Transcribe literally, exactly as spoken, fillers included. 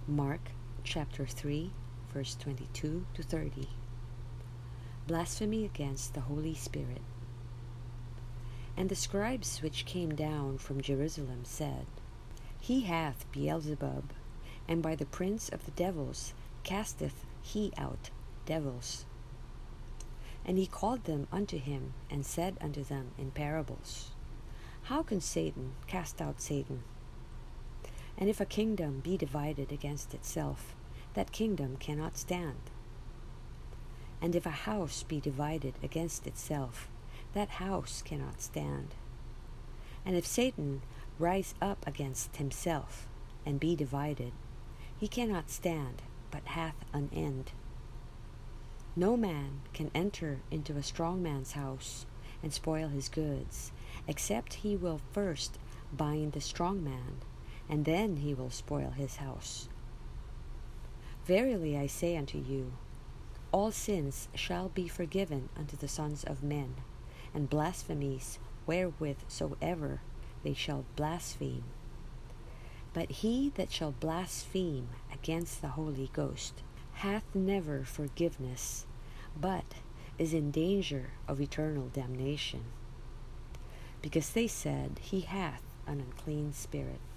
Mark chapter three, verse twenty-two to thirty. Blasphemy against the Holy Spirit. And the scribes which came down from Jerusalem said, He hath Beelzebub, and by the prince of the devils casteth he out devils. And he called them unto him, and said unto them in parables, How can Satan cast out Satan? And if a kingdom be divided against itself, that kingdom cannot stand. And if a house be divided against itself, that house cannot stand. And if Satan rise up against himself, and be divided, he cannot stand, but hath an end. No man can enter into a strong man's house, and spoil his goods, except he will first bind the strong man, and then he will spoil his house. Verily I say unto you, all sins shall be forgiven unto the sons of men, and blasphemies wherewith soever they shall blaspheme. But he that shall blaspheme against the Holy Ghost hath never forgiveness, but is in danger of eternal damnation, because they said he hath an unclean spirit.